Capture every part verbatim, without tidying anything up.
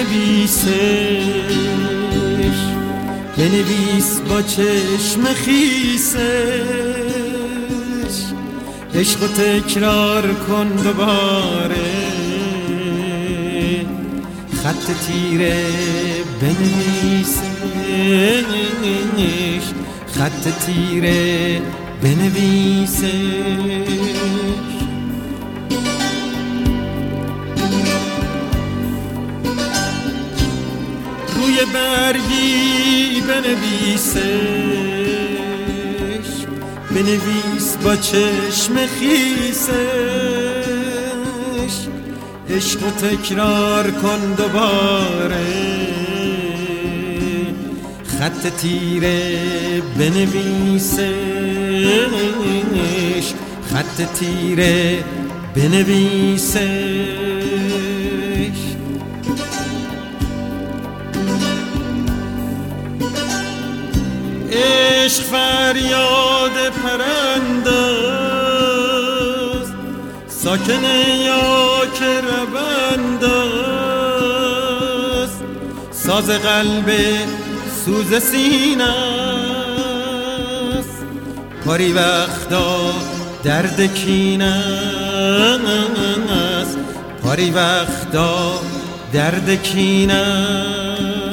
بنویسش، بنویس با چشم خیسش، عشق و تکرار کن دوباره، خط تیره بنویسش، خط تیره بنویسش. روی برگی بنویسش، بنویس با چشم خیسش، عشق و تکرار کن دوباره، خط تیره بنویسش، خط تیره بنویسش. عشق فریاد پرنداست، ساکن یا که ربنداست، ساز قلب سوز سینه است، پاری وقتا درد کینه است، پاری وقتا درد کینه است.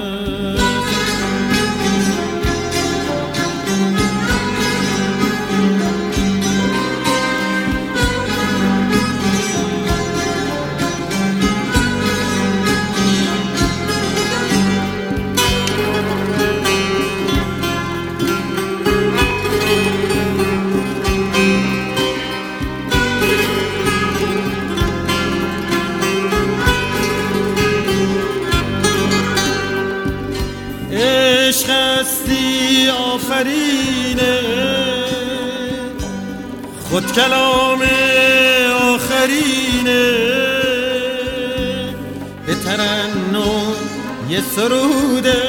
عشق هستی آفرینه، خود کلام آخرینه، به ترنم یه سروده،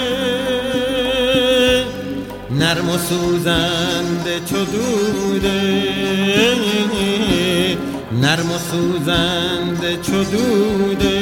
نرم و سوزنده چو دوده، نرم و سوزنده چو دوده.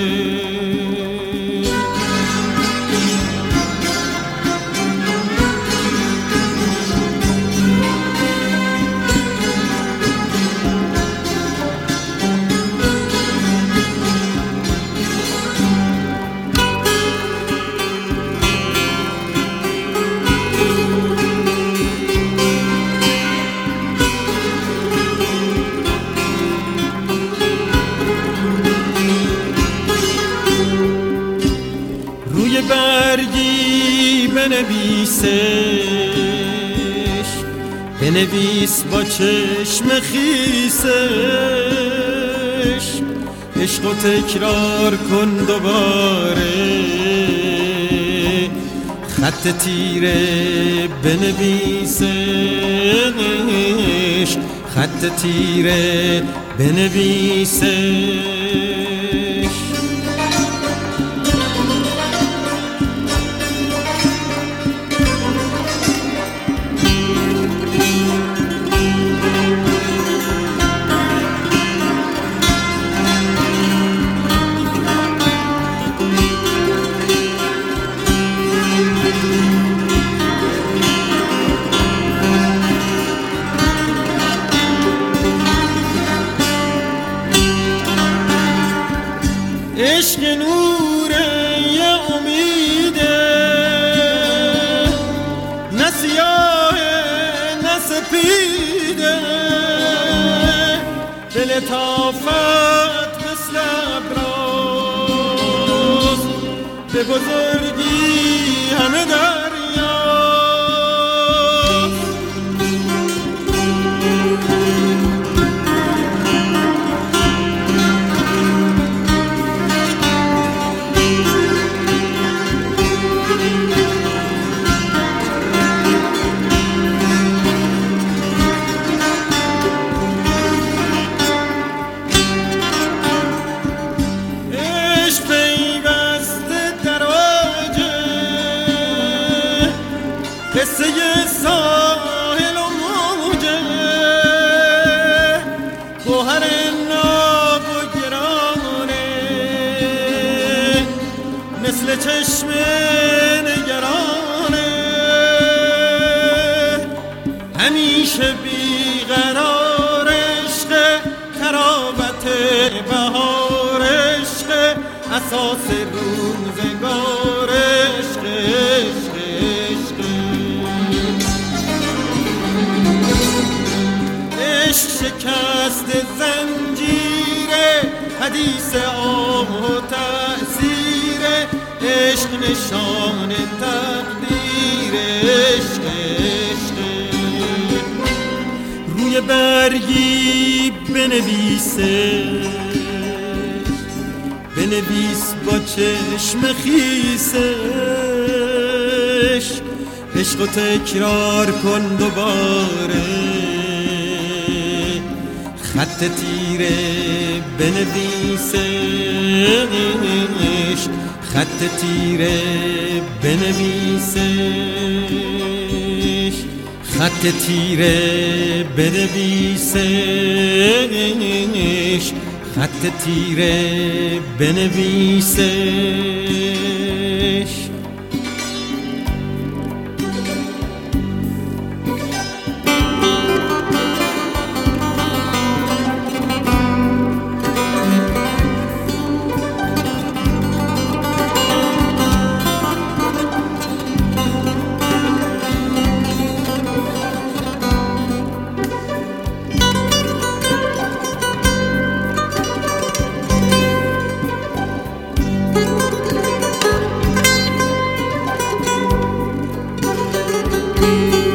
روی برگی بنویسش، بنویس با چشم خیسش، عشق و تکرار کن دوباره، خط تیره بنویسش، خط تیره بنویسش. عشق نوره یه امیده، نه سیاهه نه سپیده، به لطافت مثل ابراز، به بزرگی همه دریا. قصه ساحل و موجه، گوهر ناب و گرانه، مثل مثل چشم نگرانه همیشه بیقرار عشق تراوت بهار عشق اساس روزگار عشق عشق عشق عشق شکست زنجیر حدیث آه و تأثیر عشق نشان تقدیر عشق عشق روی برگی بنویسه بنویس با چشم خیسش عشق و تکرار کن دوباره خط تیره بنویسش خط تیره بنویسش خط تیره بنویسش خط تیره بنویسش Thank you.